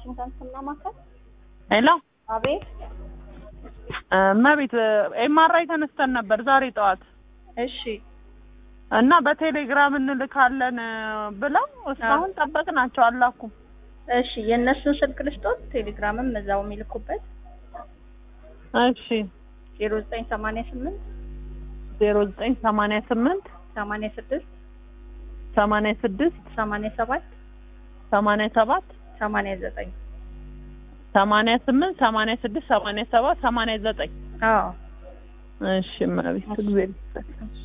ዋሽንግተን ስናማከር ሄሎ አቤት መቤት ኤምአርአይ ተነስተን ነበር ዛሬ ጠዋት እሺ እና በቴሌግራም እንልካለን ብለው እስካሁን ጠበቅናቸው አላኩም እሺ የነሱን ስልክ ልስጦት ቴሌግራምም እዛው የሚልኩበት እሺ 0988 0988 86 86 87 87 89 88 86 87 89 አዎ እሺ መቤት እግዚአብሔር ይመስገን